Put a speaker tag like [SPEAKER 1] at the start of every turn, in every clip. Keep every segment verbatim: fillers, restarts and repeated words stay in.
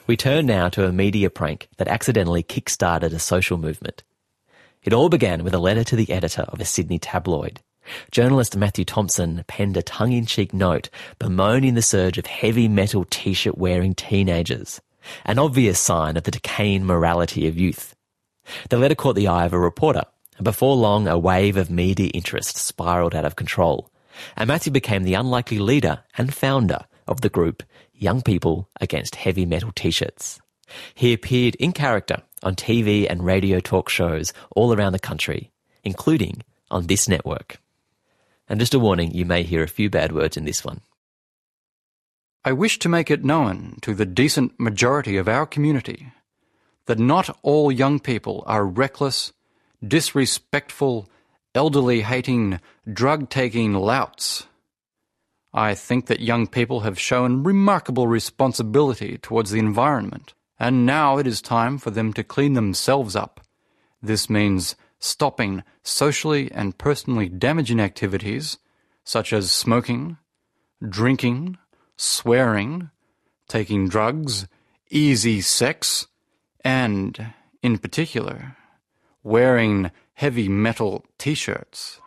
[SPEAKER 1] We turn now to a media prank that accidentally kick-started a social movement. It all began with a letter to the editor of a Sydney tabloid. Journalist Matthew Thompson penned a tongue-in-cheek note bemoaning the surge of heavy metal t-shirt wearing teenagers, an obvious sign of the decaying morality of youth. The letter caught the eye of a reporter, and before long a wave of media interest spiralled out of control, and Matthew became the unlikely leader and founder of the group Young People Against Heavy Metal T-Shirts. He appeared in character on T V and radio talk shows all around the country, including on this network. And just a warning, you may hear a few bad words in this one.
[SPEAKER 2] I wish to make it known to the decent majority of our community that not all young people are reckless, disrespectful, elderly-hating, drug-taking louts. I think that young people have shown remarkable responsibility towards the environment, and now it is time for them to clean themselves up. This means stopping socially and personally damaging activities such as smoking, drinking, swearing, taking drugs, easy sex, and, in particular, wearing heavy metal t-shirts.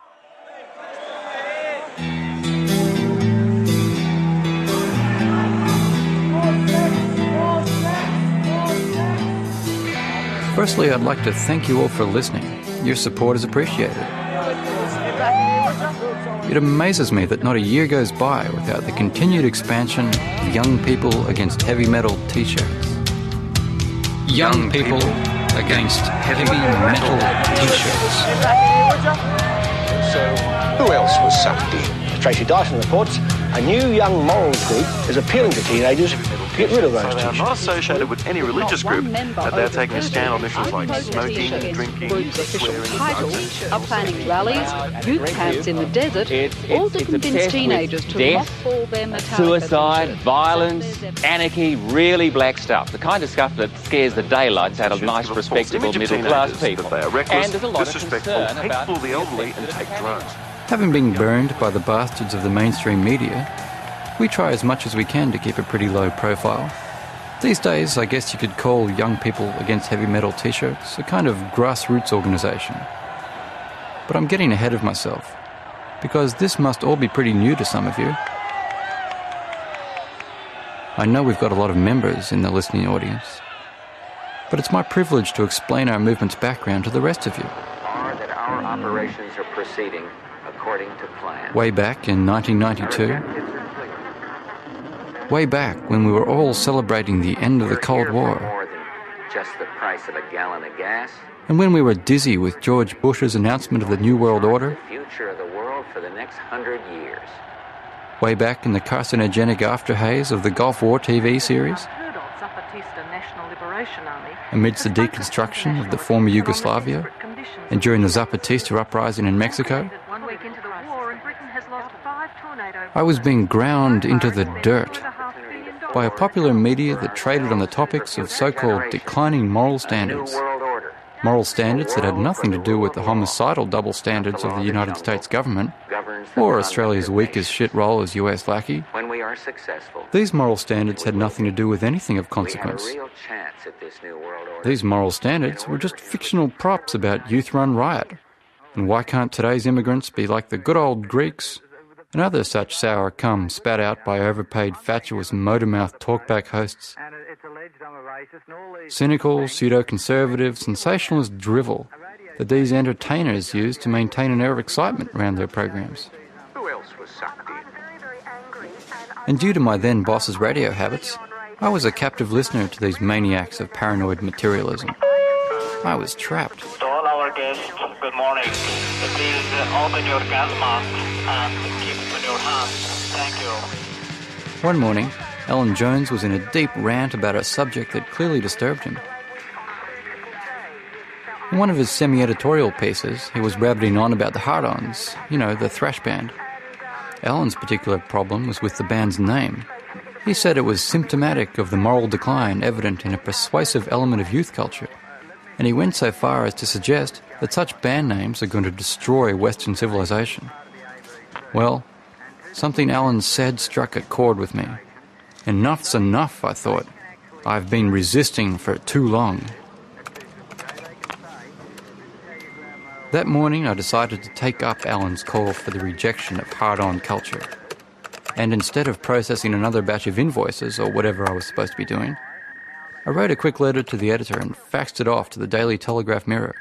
[SPEAKER 2] Firstly, I'd like to thank you all for listening. Your support is appreciated. It amazes me that not a year goes by without the continued expansion of Young People Against Heavy Metal t-shirts. Young People Against Heavy Metal t-shirts.
[SPEAKER 3] So, who else was sucked in? As Tracy Dyson reports, a new young morals group is appealing to teenagers to get rid of those
[SPEAKER 4] So they are
[SPEAKER 3] t-shirts.
[SPEAKER 4] not associated with any religious group, but they're taking a stand on issues like smoking, drinking, swearing,
[SPEAKER 5] Titles are planning rallies, youth camps in the desert, all to convince teenagers to mothball their Metallica
[SPEAKER 6] suicide,
[SPEAKER 5] t-shirts.
[SPEAKER 6] violence, anarchy, really black stuff. The kind of stuff that scares the daylights out of nice, respectable, middle-class people.
[SPEAKER 4] That they are reckless,
[SPEAKER 6] And there's a lot of
[SPEAKER 4] disrespectful,
[SPEAKER 6] concern about...
[SPEAKER 4] hateful, the elderly, and take drugs.
[SPEAKER 2] Having been burned by the bastards of the mainstream media, we try as much as we can to keep a pretty low profile. These days, I guess you could call Young People Against Heavy Metal t-shirts a kind of grassroots organisation. But I'm getting ahead of myself, because this must all be pretty new to some of you. I know we've got a lot of members in the listening audience, but it's my privilege to explain our movement's background to the rest of you.
[SPEAKER 7] Are that our operations are proceeding according to plan.
[SPEAKER 2] Way back in nineteen ninety-two, way back when we were all celebrating the end of the Cold War,
[SPEAKER 7] More than just the price of a gallon of gas.
[SPEAKER 2] and when we were dizzy with George Bush's announcement of the New World Order,
[SPEAKER 7] The future of the world for the next hundred years.
[SPEAKER 2] way back in the carcinogenic afterhaze of the Gulf War T V series, amidst the deconstruction of the former Yugoslavia, and during the Zapatista uprising in Mexico, I was being ground into the dirt by a popular media that traded on the topics of so-called declining moral standards. Moral standards that had nothing to do with the homicidal double standards of the United States government or Australia's weakest shit role as U S lackey.
[SPEAKER 7] When we are successful,
[SPEAKER 2] These moral standards had nothing to do with anything of consequence.
[SPEAKER 7] we have a real chance at this new world order.
[SPEAKER 2] These moral standards were just fictional props about youth-run riot. And why can't today's immigrants be like the good old Greeks and other such sour cum spat out by overpaid fatuous motor-mouth talkback hosts? Cynical, pseudo-conservative, sensationalist drivel that these entertainers use to maintain an air of excitement around their programs.
[SPEAKER 7] Who else was sucked in?
[SPEAKER 2] And due to my then boss's radio habits, I was a captive listener to these maniacs of paranoid materialism. I was trapped.
[SPEAKER 8] To all our guests, good morning. Please uh, open your gas masks and keep them in your hands. Thank you.
[SPEAKER 2] One morning, Alan Jones was in a deep rant about a subject that clearly disturbed him. In one of his semi-editorial pieces, he was rabbiting on about the Hard-Ons, you know, the thrash band. Alan's particular problem was with the band's name. He said it was symptomatic of the moral decline evident in a persuasive element of youth culture, and he went so far as to suggest that such band names are going to destroy Western civilization. Well, something Alan said struck a chord with me. Enough's enough, I thought. I've been resisting for too long. That morning I decided to take up Alan's call for the rejection of hard-on culture. And instead of processing another batch of invoices or whatever I was supposed to be doing, I wrote a quick letter to the editor and faxed it off to the Daily Telegraph Mirror.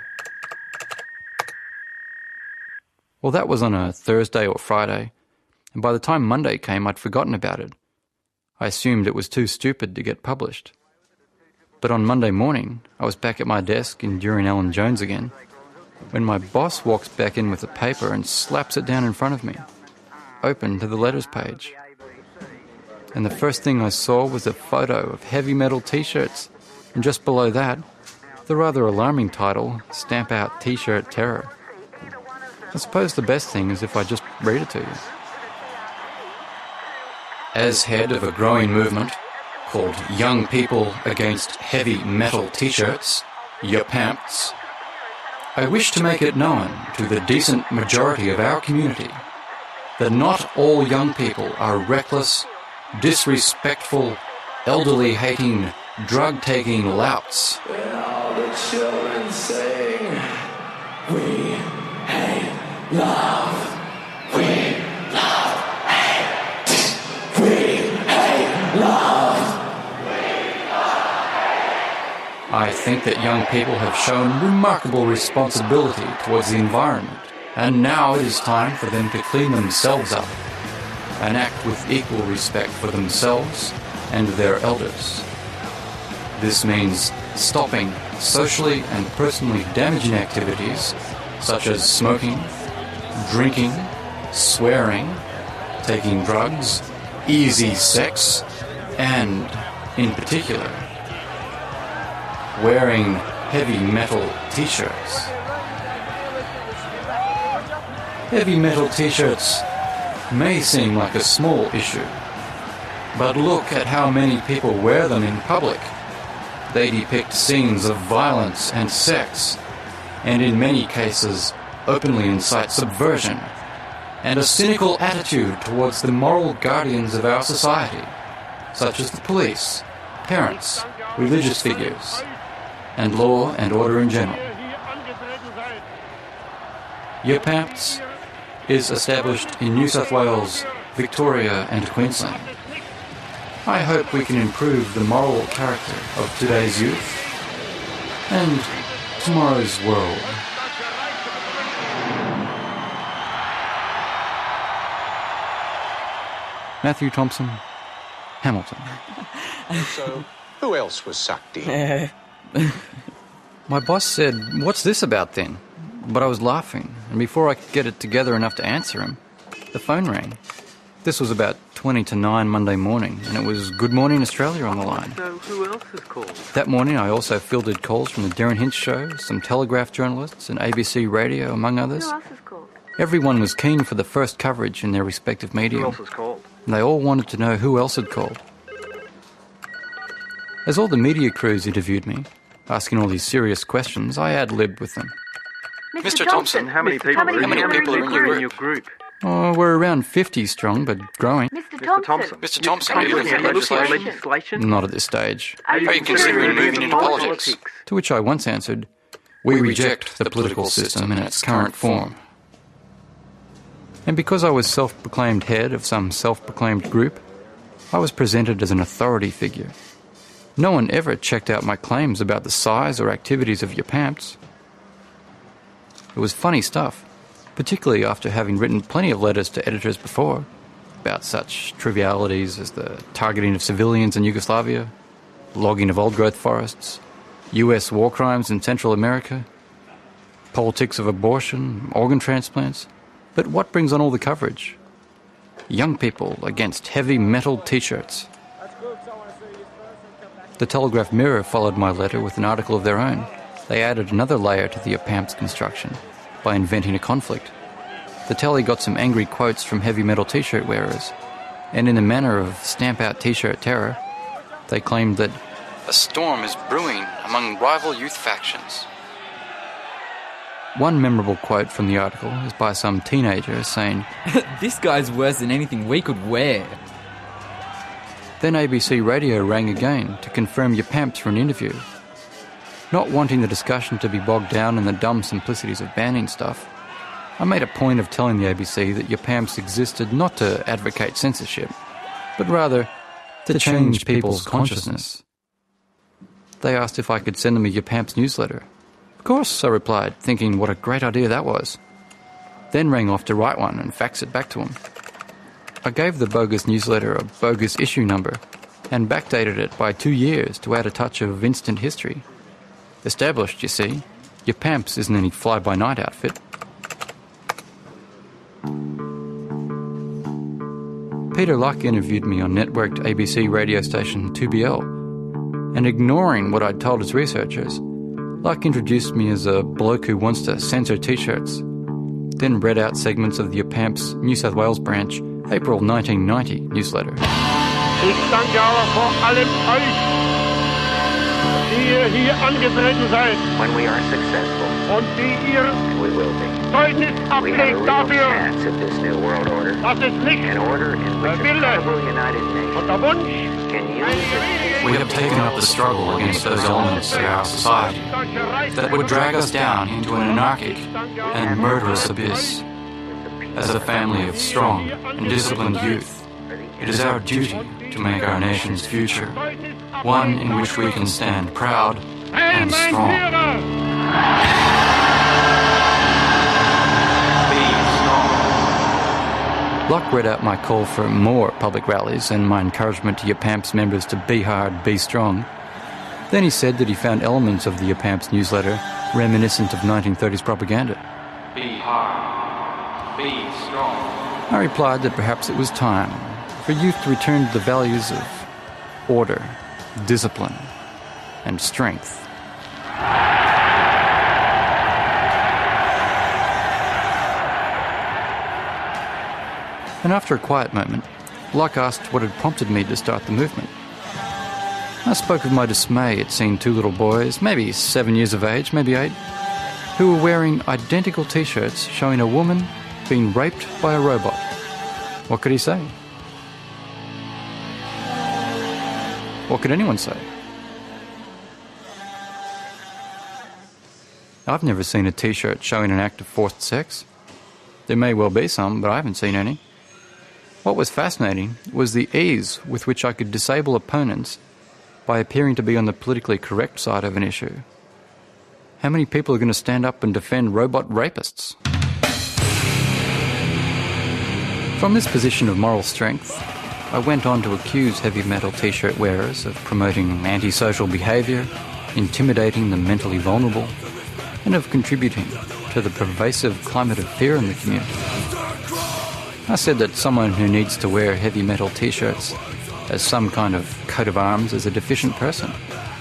[SPEAKER 2] Well, that was on a Thursday or Friday, and by the time Monday came, I'd forgotten about it. I assumed it was too stupid to get published. But on Monday morning, I was back at my desk enduring Alan Jones again, when my boss walks back in with a paper and slaps it down in front of me, open to the letters page. And the first thing I saw was a photo of heavy metal t-shirts, and just below that, the rather alarming title, Stamp Out T-Shirt Terror. I suppose the best thing is if I just read it to you. As head of a growing movement called Young People Against Heavy Metal T-Shirts, YAPAMPS, I wish to make it known to the decent majority of our community that not all young people are reckless, disrespectful, elderly-hating, drug-taking louts.
[SPEAKER 9] When all the children sing, we hate love, we love hate, we hate love.
[SPEAKER 2] I think that young people have shown remarkable responsibility towards the environment, and now it is time for them to clean themselves up and act with equal respect for themselves and their elders. This means stopping socially and personally damaging activities such as smoking, drinking, swearing, taking drugs, easy sex, and, in particular, wearing heavy metal t-shirts. Heavy metal t-shirts may seem like a small issue, but look at how many people wear them in public. They depict scenes of violence and sex, and in many cases openly incite subversion and a cynical attitude towards the moral guardians of our society, such as the police, parents, religious figures, and law and order in general. YAPAMPS is established in New South Wales, Victoria and Queensland. I hope we can improve the moral character of today's youth and tomorrow's world. Matthew Thompson, Hamilton.
[SPEAKER 10] So, who else was sucked in?
[SPEAKER 2] My boss said, "What's this about then?" But I was laughing, and before I could get it together enough to answer him, the phone rang. This was about twenty to nine Monday morning, and it was Good Morning Australia on the line.
[SPEAKER 4] So who else has called?
[SPEAKER 2] That morning I also fielded calls from the Darren Hinch Show, some Telegraph journalists, and A B C Radio, among others.
[SPEAKER 4] Who else has called?
[SPEAKER 2] Everyone was keen for the first coverage in their respective media.
[SPEAKER 4] Who else has called?
[SPEAKER 2] And they all wanted to know who else had called. As all the media crews interviewed me, asking all these serious questions, I ad-libbed with them.
[SPEAKER 4] Mister Thompson, how many people,
[SPEAKER 2] Thompson,
[SPEAKER 4] are,
[SPEAKER 2] how many
[SPEAKER 4] in,
[SPEAKER 2] people are in your
[SPEAKER 4] in your group?
[SPEAKER 2] Oh, we're around fifty strong, but growing.
[SPEAKER 4] Mister Thompson.
[SPEAKER 2] Mister Thompson,
[SPEAKER 4] are
[SPEAKER 2] are you looking at legislation?
[SPEAKER 4] legislation?
[SPEAKER 2] Not at this stage.
[SPEAKER 4] Are you,
[SPEAKER 2] are you considering moving into
[SPEAKER 4] politics?
[SPEAKER 2] politics? To which I once answered, we reject the political system in its current form. And because I was self-proclaimed head of some self-proclaimed group, I was presented as an authority figure. No one ever checked out my claims about the size or activities of YAPAMPS. It was funny stuff, particularly after having written plenty of letters to editors before about such trivialities as the targeting of civilians in Yugoslavia, logging of old-growth forests, U S war crimes in Central America, politics of abortion, organ transplants. But what brings on all the coverage? Young people against heavy metal t-shirts. The Telegraph Mirror followed my letter with an article of their own. They added another layer to the YAPAMPS construction by inventing a conflict. The Telly got some angry quotes from heavy metal t-shirt wearers, and in the manner of Stamp Out T-Shirt Terror, they claimed that a storm is brewing among rival youth factions. One memorable quote from the article is by some teenager saying,
[SPEAKER 11] "This guy's worse than anything we could wear."
[SPEAKER 2] Then A B C Radio rang again to confirm Yapamps for an interview. Not wanting the discussion to be bogged down in the dumb simplicities of banning stuff, I made a point of telling the A B C that Yapamps existed not to advocate censorship, but rather to, to change people's consciousness. They asked if I could send them a Yapamps newsletter. Of course, I replied, thinking what a great idea that was. Then rang off to write one and fax it back to them. I gave the bogus newsletter a bogus issue number and backdated it by two years to add a touch of instant history. Established, you see, Yapamps isn't any fly-by-night outfit. Peter Luck interviewed me on networked A B C radio station two B L, and ignoring what I'd told his researchers, Luck introduced me as a bloke who wants to censor T-shirts, then read out segments of the Yapamps New South Wales branch April nineteen ninety newsletter.
[SPEAKER 11] Ich danke aber vor allem euch, die ihr hier angetreten seid.
[SPEAKER 7] When we are successful,
[SPEAKER 11] und die ihr
[SPEAKER 7] we will be.
[SPEAKER 11] Zeugnis ablegt dafür,
[SPEAKER 7] of this new world order,
[SPEAKER 11] dass es nicht
[SPEAKER 7] an order in which
[SPEAKER 11] der Wille
[SPEAKER 7] United Nations
[SPEAKER 11] und der Wunsch
[SPEAKER 7] can use
[SPEAKER 2] We have taken up the struggle against those elements of our society that would drag us down into an anarchic and murderous abyss. As a family of strong and disciplined youth, it is our duty to make our nation's future one in which we can stand proud and strong. Luck read out my call for more public rallies and my encouragement to Yapamps members to be hard, be strong. Then he said that he found elements of the Yapamps newsletter reminiscent of nineteen thirties propaganda. Be hard, be strong. I replied that perhaps it was time for youth to return to the values of order, discipline, and strength. And after a quiet moment, Luck asked what had prompted me to start the movement. I spoke of my dismay at seeing two little boys, maybe seven years of age, maybe eight, who were wearing identical T-shirts showing a woman being raped by a robot. What could he say? What could anyone say? I've never seen a T-shirt showing an act of forced sex. There may well be some, but I haven't seen any. What was fascinating was the ease with which I could disable opponents by appearing to be on the politically correct side of an issue. How many people are going to stand up and defend robot rapists? From this position of moral strength, I went on to accuse heavy metal T-shirt wearers of promoting antisocial behaviour, intimidating the mentally vulnerable, and of contributing to the pervasive climate of fear in the community. I said that someone who needs to wear heavy metal T-shirts as some kind of coat of arms is a deficient person.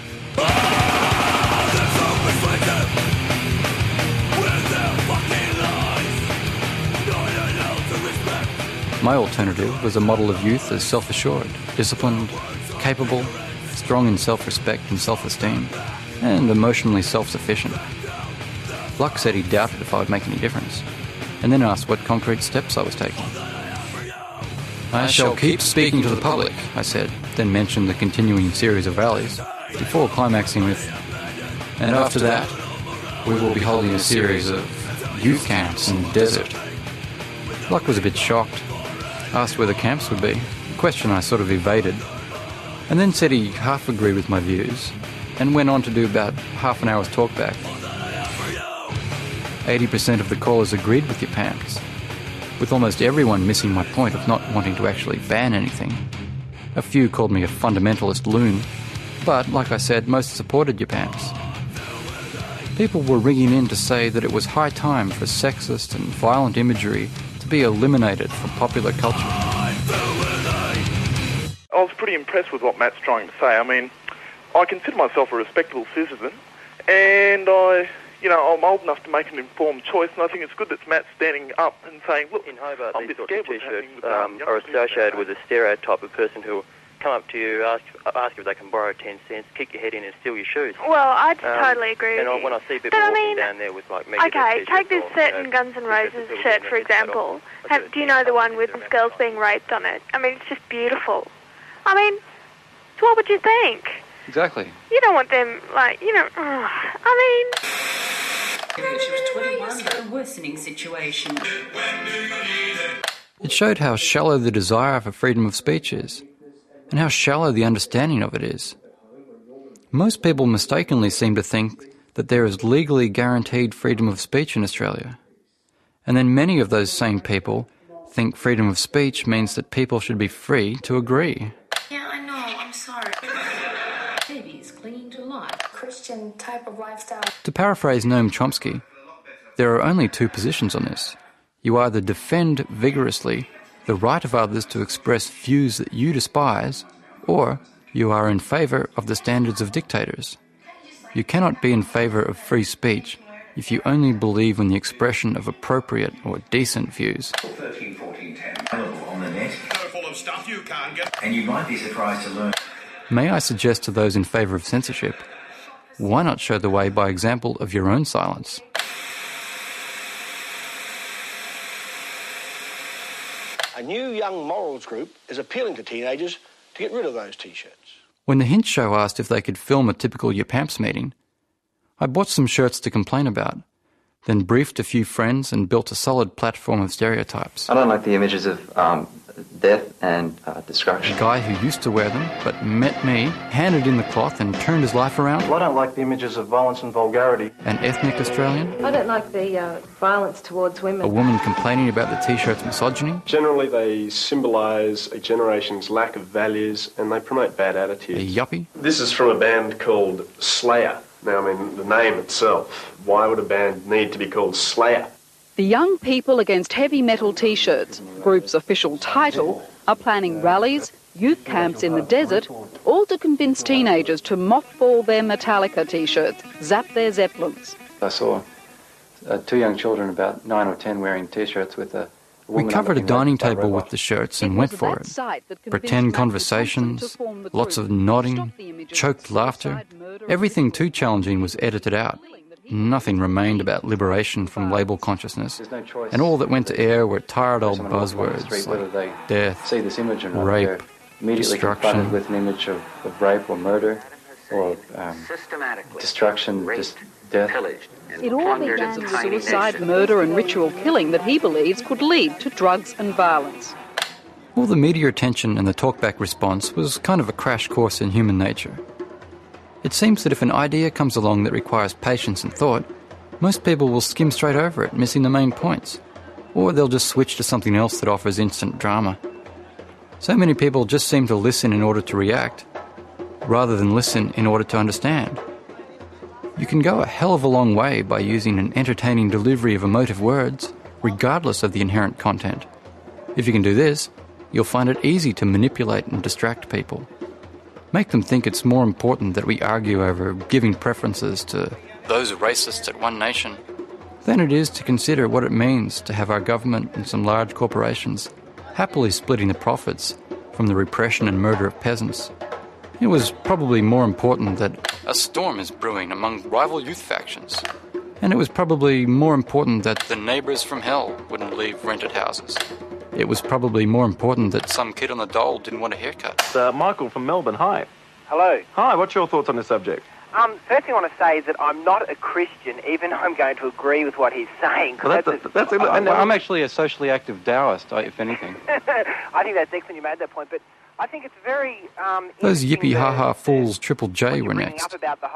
[SPEAKER 2] My alternative was a model of youth as self-assured, disciplined, capable, strong in self-respect and self-esteem, and emotionally self-sufficient. Luck said he doubted if I would make any difference, and then asked what concrete steps I was taking. I shall keep speaking to the public, I said, then mentioned the continuing series of rallies, before climaxing with, and after that, we will be holding a series of youth camps in the desert. Luck was a bit shocked, asked where the camps would be, a question I sort of evaded, and then said he half agreed with my views, and went on to do about half an hour's talkback. eighty percent of the callers agreed with Yapamps, with almost everyone missing my point of not wanting to actually ban anything. A few called me a fundamentalist loon, but, like I said, most supported Yapamps. People were ringing in to say that it was high time for sexist and violent imagery to be eliminated from popular culture.
[SPEAKER 12] I was pretty impressed with what Matt's trying to say. I mean, I consider myself a respectable citizen, and I... You know, I'm old enough to make an informed choice, and I think it's good that Matt's standing up and saying, look,
[SPEAKER 13] in Hobart,
[SPEAKER 12] I'm
[SPEAKER 13] these
[SPEAKER 12] a bit
[SPEAKER 13] sorts of
[SPEAKER 12] scared
[SPEAKER 13] T-shirts
[SPEAKER 12] with
[SPEAKER 13] um, are associated with a stereotype of person who will come up to you, ask ask if they can borrow ten cents, kick your head in and steal your shoes.
[SPEAKER 14] Well, I
[SPEAKER 13] um,
[SPEAKER 14] totally agree with
[SPEAKER 13] and
[SPEAKER 14] you.
[SPEAKER 13] when I see people
[SPEAKER 14] but
[SPEAKER 13] walking
[SPEAKER 14] I mean,
[SPEAKER 13] down there with like mega
[SPEAKER 14] okay,
[SPEAKER 13] T-shirts
[SPEAKER 14] take this
[SPEAKER 13] or,
[SPEAKER 14] certain
[SPEAKER 13] you know,
[SPEAKER 14] Guns N' Roses shirt, for example. Have, do you know the one with the girls being raped on it? I mean, it's just beautiful. I mean, would you think?
[SPEAKER 2] Exactly.
[SPEAKER 14] You don't want them, like, you know, oh, I mean...
[SPEAKER 15] She was twenty-one, a worsening situation.
[SPEAKER 2] It showed how shallow the desire for freedom of speech is, and how shallow the understanding of it is. Most people mistakenly seem to think that there is legally guaranteed freedom of speech in Australia. And then many of those same people think freedom of speech means that people should be free to agree.
[SPEAKER 15] Yeah, I know, I'm sorry. Baby is clinging to life. Christian type of lifestyle.
[SPEAKER 2] To paraphrase Noam Chomsky, there are only two positions on this. You either defend vigorously the right of others to express views that you despise, or you are in favour of the standards of dictators. You cannot be in favour of free speech if you only believe in the expression of appropriate or decent views.
[SPEAKER 16] thirteen, fourteen, ten, available on the net. Full of stuff you can't get. And you might be surprised to learn.
[SPEAKER 2] May I suggest to those in favour of censorship, why not show the way by example of your own silence?
[SPEAKER 3] A new young morals group is appealing to teenagers to get rid of those T-shirts.
[SPEAKER 2] When the Hint Show asked if they could film a typical Yapamps meeting, I bought some shirts to complain about, then briefed a few friends and built a solid platform of stereotypes.
[SPEAKER 17] I don't like the images of um, death and uh, destruction.
[SPEAKER 2] A guy who used to wear them, but met me, handed in the cloth and turned his life around.
[SPEAKER 18] Well, I don't like the images of violence and vulgarity.
[SPEAKER 2] An ethnic Australian.
[SPEAKER 19] I don't like the uh, violence towards women.
[SPEAKER 2] A woman complaining about the T-shirt's misogyny.
[SPEAKER 20] Generally, they symbolise a generation's lack of values and they promote bad attitudes.
[SPEAKER 2] A yuppie.
[SPEAKER 20] This is from a band called Slayer. Now, I mean, the name itself, why would a band need to be called Slayer?
[SPEAKER 5] The Young People Against Heavy Metal T-shirts, group's official title, are planning rallies, youth camps in the desert, all to convince teenagers to mothball their Metallica T-shirts, zap their Zeppelins.
[SPEAKER 17] I saw uh, two young children, about nine or ten, wearing T-shirts with a
[SPEAKER 2] We covered a dining table with the shirts and went for it. Pretend conversations, lots of nodding, choked laughter. Everything too challenging was edited out. Nothing remained about liberation from label consciousness. And all that went to air were tired old buzzwords like death, rape, destruction.
[SPEAKER 17] With an image of, of rape or murder or um, destruction, just death.
[SPEAKER 5] It all began with suicide, murder and ritual killing that he believes could lead to drugs and violence.
[SPEAKER 2] All the media attention and the talkback response was kind of a crash course in human nature. It seems that if an idea comes along that requires patience and thought, most people will skim straight over it, missing the main points. Or they'll just switch to something else that offers instant drama. So many people just seem to listen in order to react, rather than listen in order to understand. You can go a hell of a long way by using an entertaining delivery of emotive words, regardless of the inherent content. If you can do this, you'll find it easy to manipulate and distract people. Make them think it's more important that we argue over giving preferences to those racists at One Nation than it is to consider what it means to have our government and some large corporations happily splitting the profits from the repression and murder of peasants. It was probably more important that a storm is brewing among rival youth factions. And it was probably more important that the neighbours from hell wouldn't leave rented houses. It was probably more important that some kid on the dole didn't want a haircut.
[SPEAKER 4] Uh, Michael from Melbourne, hi.
[SPEAKER 21] Hello.
[SPEAKER 4] Hi, what's your thoughts on this subject?
[SPEAKER 21] Um, first thing I want to say is that I'm not a Christian, even though I'm going to agree with what he's saying.
[SPEAKER 4] Well, that's
[SPEAKER 21] that's
[SPEAKER 4] a, that's a,
[SPEAKER 21] I,
[SPEAKER 4] and
[SPEAKER 2] I'm actually a socially active Taoist, if anything.
[SPEAKER 21] I think that's excellent you made that point, but I think it's very... Um,
[SPEAKER 2] Those yippee-ha-ha fools Triple J were next.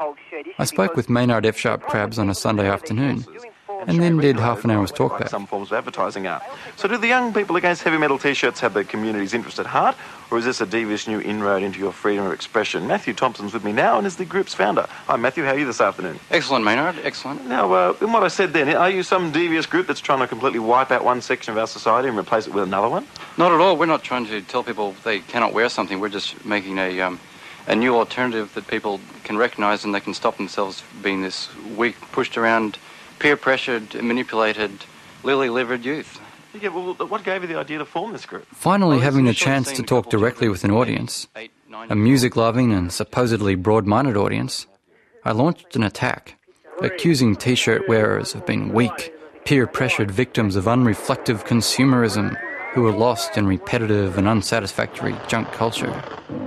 [SPEAKER 2] I spoke with Maynard F. Sharp Crabs on a Sunday afternoon, and then did half an hour's talkback.
[SPEAKER 4] Some forms of advertising are. So do the Young People Against Heavy Metal T-shirts have the community's interest at heart, or is this a devious new inroad into your freedom of expression? Matthew Thompson's with me now and is the group's founder. Hi Matthew, how are you this afternoon?
[SPEAKER 2] Excellent, Maynard, excellent.
[SPEAKER 4] Now, uh, in what I said then, are you some devious group that's trying to completely wipe out one section of our society and replace it with another one?
[SPEAKER 2] Not at all. We're not trying to tell people they cannot wear something. We're just making a um, a new alternative that people can recognise and they can stop themselves being this weak, pushed around, peer-pressured, manipulated, lily-livered youth.
[SPEAKER 4] Yeah, well, what gave you the idea to form this group?
[SPEAKER 2] Finally having a chance to talk directly with an audience, a music-loving and supposedly broad-minded audience, I launched an attack, accusing T-shirt wearers of being weak, peer-pressured victims of unreflective consumerism who were lost in repetitive and unsatisfactory junk culture.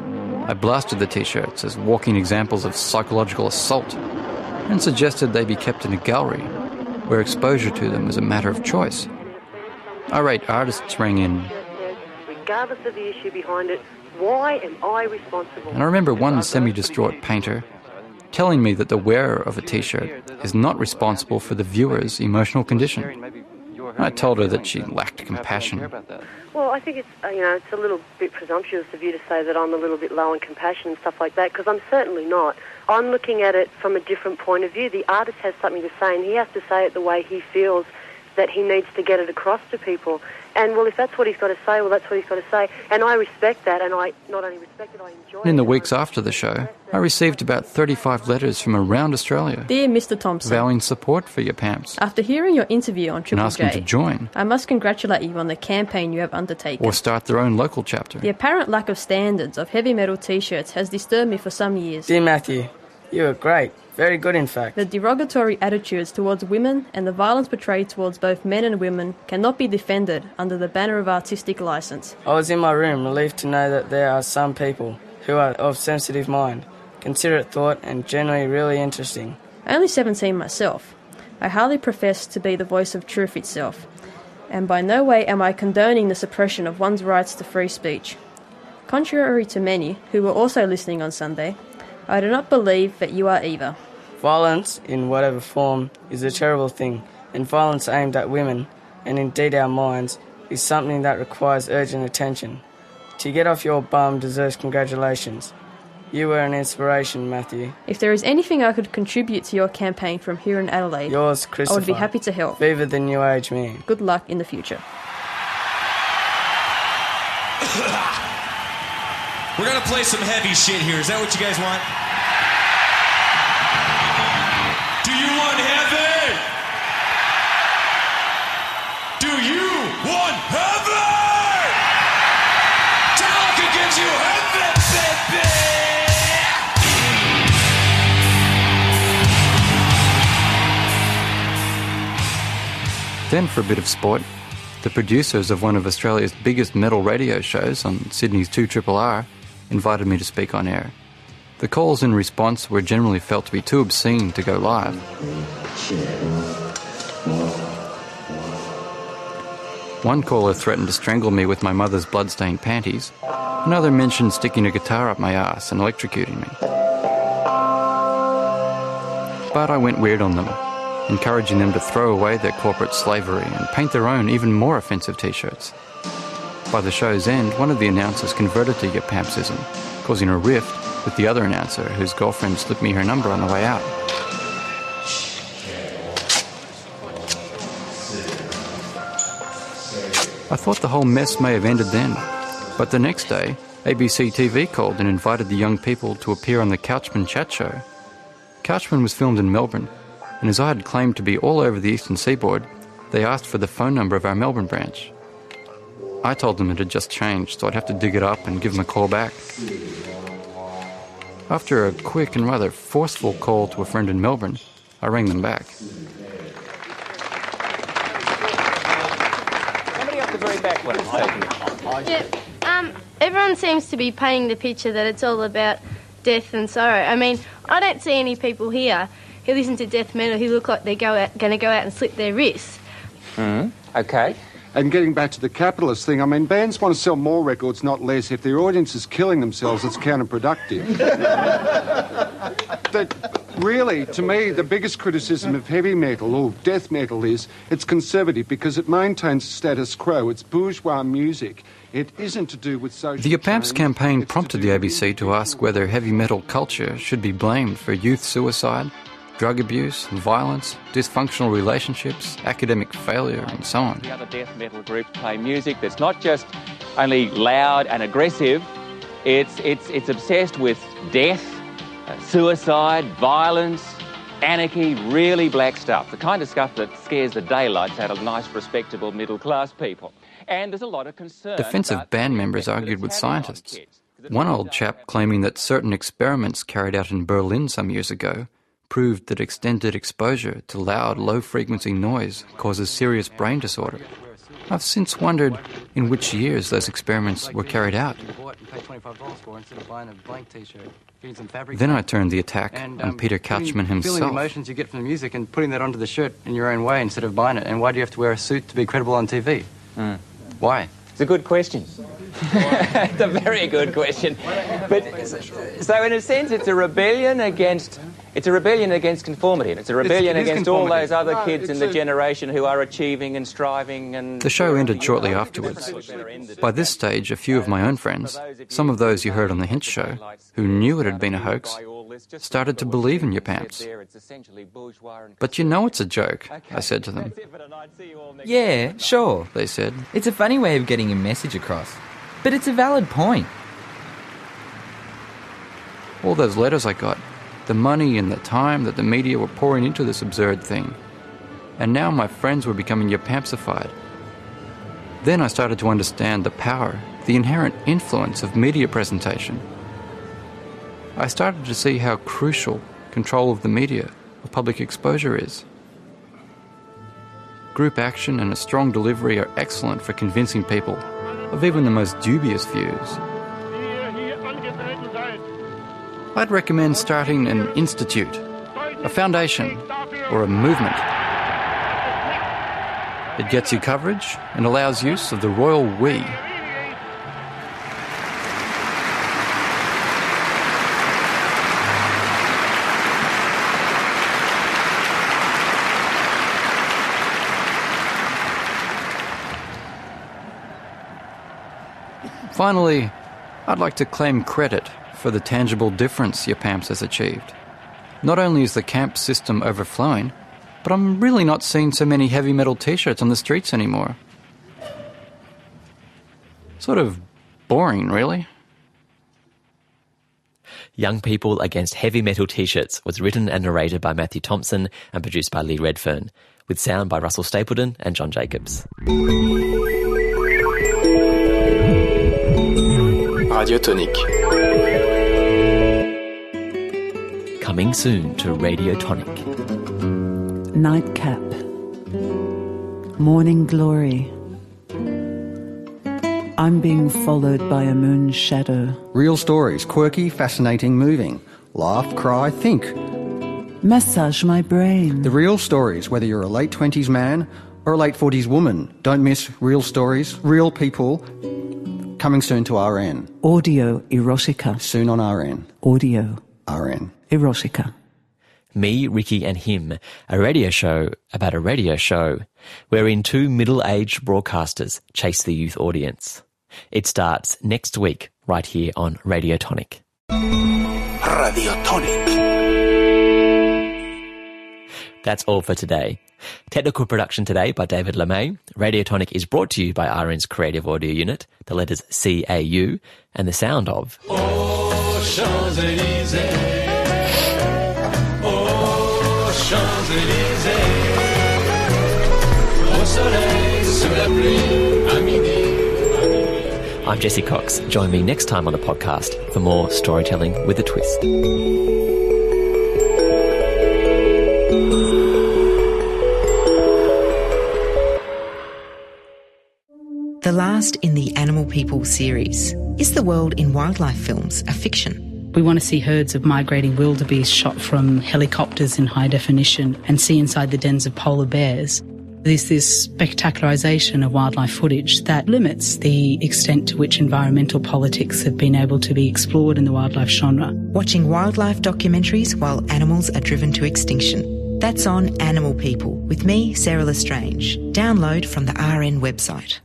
[SPEAKER 2] I blasted the T-shirts as walking examples of psychological assault and suggested they be kept in a gallery where exposure to them was a matter of choice. Irate artists rang in,
[SPEAKER 1] regardless of the issue behind it, why am I responsible?
[SPEAKER 2] And I remember one semi-distraught painter telling me that the wearer of a T-shirt is not responsible for the viewer's emotional condition. I told her that she lacked compassion.
[SPEAKER 1] Well, I think it's, uh, you know, it's a little bit presumptuous of you to say that I'm a little bit low in compassion and stuff like that, because I'm certainly not. I'm looking at it from a different point of view. The artist has something to say, and he has to say it the way he feels that he needs to get it across to people. And, well, if that's what he's got to say, well, that's what he's got to say. And I respect that, and I not only respect it, I enjoy it.
[SPEAKER 2] In the weeks after the show, I received about thirty-five letters from around Australia.
[SPEAKER 22] Dear Mister Thompson,
[SPEAKER 2] vowing support for your Pamps.
[SPEAKER 22] After hearing your interview on Triple
[SPEAKER 2] and asking
[SPEAKER 22] J,
[SPEAKER 2] to join.
[SPEAKER 22] I must congratulate you on the campaign you have undertaken.
[SPEAKER 2] Or start their own local chapter.
[SPEAKER 22] The apparent lack of standards of heavy metal T-shirts has disturbed me for some years.
[SPEAKER 23] Dear Matthew, you were great. Very good, in fact.
[SPEAKER 22] The derogatory attitudes towards women and the violence portrayed towards both men and women cannot be defended under the banner of artistic license.
[SPEAKER 23] I was in my room relieved to know that there are some people who are of sensitive mind, considerate thought, and generally really interesting.
[SPEAKER 22] Only seventeen myself, I hardly profess to be the voice of truth itself, and by no way am I condoning the suppression of one's rights to free speech. Contrary to many who were also listening on Sunday, I do not believe that you are either.
[SPEAKER 23] Violence, in whatever form, is a terrible thing, and violence aimed at women, and indeed our minds, is something that requires urgent attention. To get off your bum deserves congratulations. You were an inspiration, Matthew.
[SPEAKER 22] If there is anything I could contribute to your campaign from here in Adelaide,
[SPEAKER 23] yours, Christopher.
[SPEAKER 22] I would be happy to help.
[SPEAKER 23] Viva the New Age man.
[SPEAKER 22] Good luck in the future.
[SPEAKER 24] We're going to play some heavy shit here. Is that what you guys want? Do you want heavy? Do you want heavy? Metallica gives you heavy, baby!
[SPEAKER 2] Then, for a bit of sport, the producers of one of Australia's biggest metal radio shows on Sydney's two R R R invited me to speak on air. The calls in response were generally felt to be too obscene to go live. One caller threatened to strangle me with my mother's blood-stained panties. Another mentioned sticking a guitar up my ass and electrocuting me. But I went weird on them, encouraging them to throw away their corporate slavery and paint their own, even more offensive T-shirts. By the show's end, one of the announcers converted to Yapampsism, causing a rift with the other announcer, whose girlfriend slipped me her number on the way out. I thought the whole mess may have ended then, but the next day, A B C T V called and invited the young people to appear on the Couchman Chat Show. Couchman was filmed in Melbourne, and as I had claimed to be all over the eastern seaboard, they asked for the phone number of our Melbourne branch. I told them it had just changed, so I'd have to dig it up and give them a call back. After a quick and rather forceful call to a friend in Melbourne, I rang them back.
[SPEAKER 6] Somebody up the very back one.
[SPEAKER 25] Yeah, um, everyone seems to be painting the picture that it's all about death and sorrow. I mean, I don't see any people here who listen to death metal who look like they're go out, going to go out and slit their wrists.
[SPEAKER 6] Mm, okay.
[SPEAKER 26] And getting back to the capitalist thing, I mean, bands want to sell more records, not less. If their audience is killing themselves, it's counterproductive. That really, to me, the biggest criticism of heavy metal or death metal is it's conservative because it maintains status quo. It's bourgeois music. It isn't to do with social
[SPEAKER 2] The Yapamps
[SPEAKER 26] change.
[SPEAKER 2] campaign
[SPEAKER 26] It's
[SPEAKER 2] prompted
[SPEAKER 26] to
[SPEAKER 2] the A B C to ask whether heavy metal culture should be blamed for youth suicide, drug abuse, violence, dysfunctional relationships, academic failure, and so on.
[SPEAKER 6] The other death metal groups play music that's not just only loud and aggressive, it's, it's, it's obsessed with death, uh, suicide, violence, anarchy, really black stuff, the kind of stuff that scares the daylights out of nice, respectable middle-class people. And there's a lot of concern.
[SPEAKER 2] Defensive band members argued with scientists. One old chap claiming that certain experiments carried out in Berlin some years ago proved that extended exposure to loud, low-frequency noise causes serious brain disorder. I've since wondered in which years those experiments were carried out. Then I turned the attack and, um, on Peter Couchman himself.
[SPEAKER 7] Feeling the emotions you get from the music and putting that onto the shirt in your own way instead of buying it. And why do you have to wear a suit to be credible on T V?
[SPEAKER 6] Mm.
[SPEAKER 2] Why?
[SPEAKER 6] It's a good question. It's a very good question. But so in a sense, it's a rebellion against it's a rebellion against conformity. It's a rebellion
[SPEAKER 7] it's,
[SPEAKER 6] against all those other
[SPEAKER 7] no,
[SPEAKER 6] kids in the a... generation who are achieving and striving. And
[SPEAKER 2] the show ended shortly afterwards. By this stage, a few of my own friends, some of those you heard on the Hint show, who knew it had been a hoax, started to believe in your pamps. But you know it's a joke, I said to them.
[SPEAKER 8] Yeah, sure,
[SPEAKER 2] they said.
[SPEAKER 8] It's a funny way of getting a message across, but it's a valid point.
[SPEAKER 2] All those letters I got, the money and the time that the media were pouring into this absurd thing. And now my friends were becoming yapampsified. Then I started to understand the power, the inherent influence of media presentation. I started to see how crucial control of the media, of public exposure is. Group action and a strong delivery are excellent for convincing people of even the most dubious views. I'd recommend starting an institute, a foundation, or a movement. It gets you coverage and allows use of the royal we. Finally, I'd like to claim credit for the tangible difference your Pamps has achieved. Not only is the camp system overflowing, but I'm really not seeing so many heavy metal t-shirts on the streets anymore. Sort of boring, really.
[SPEAKER 9] Young People Against Heavy Metal T-Shirts was written and narrated by Matthew Thompson and produced by Lee Redfern, with sound by Russell Stapleton and John Jacobs.
[SPEAKER 10] Radio Tonic.
[SPEAKER 9] Coming soon to Radio Tonic.
[SPEAKER 11] Nightcap. Morning Glory. I'm being followed by a moon shadow.
[SPEAKER 12] Real stories, quirky, fascinating, moving. Laugh, cry, think.
[SPEAKER 11] Massage my brain.
[SPEAKER 12] The real stories, whether you're a late twenties man or a late forties woman. Don't miss Real Stories, Real People. Coming soon to R N.
[SPEAKER 11] Audio Erotica.
[SPEAKER 12] Soon on R N.
[SPEAKER 11] Audio
[SPEAKER 12] R N.
[SPEAKER 11] Erotica.
[SPEAKER 9] Me, Ricky and Him, a radio show about a radio show, wherein two middle-aged broadcasters chase the youth audience. It starts next week, right here on Radio Tonic.
[SPEAKER 10] Radio Tonic.
[SPEAKER 9] That's all for today. Technical production today by David LeMay. Radio Tonic is brought to you by R N's Creative Audio Unit, the letters C A U, and the sound of...
[SPEAKER 24] Oh, Champs-Élysées. Oh, Champs-Élysées. Au soleil, sous la pluie, à midi.
[SPEAKER 9] I'm Jesse Cox. Join me next time on the podcast for more storytelling with a twist.
[SPEAKER 27] The last in the Animal People series. Is the world in wildlife films a fiction?
[SPEAKER 28] We want to see herds of migrating wildebeest shot from helicopters in high definition and see inside the dens of polar bears. There's this spectacularisation of wildlife footage that limits the extent to which environmental politics have been able to be explored in the wildlife genre.
[SPEAKER 27] Watching wildlife documentaries while animals are driven to extinction. That's on Animal People with me, Sarah Lestrange. Download from the R N website.